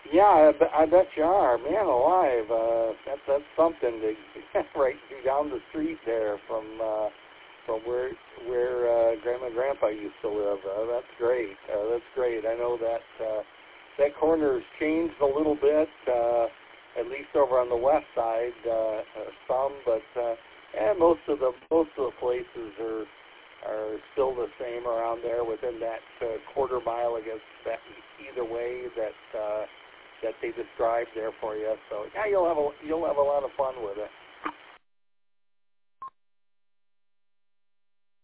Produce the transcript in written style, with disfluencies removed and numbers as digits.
Yeah, I bet you are. Man alive, that's something to right down the street there from where Grandma and Grandpa used to live. That's great. That's great. I know that that corner's changed a little bit, at least over on the west side, some, but most of the places are still the same around there within that quarter mile, I guess, that either way that they described there for you. So yeah, you'll have a lot of fun with it.